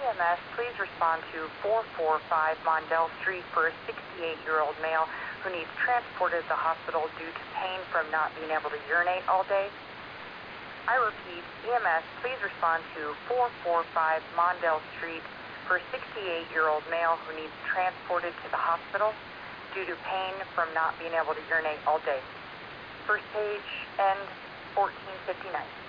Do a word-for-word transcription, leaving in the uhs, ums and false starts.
M S, please respond to four four five Mondell Street for a sixty-eight-year-old male who needs transported to the hospital due to pain from not being able to urinate all day. I repeat, E M S, please respond to four four five Mondell Street for a sixty-eight-year-old male who needs transported to the hospital due to pain from not being able to urinate all day. First page, end fourteen fifty-nine.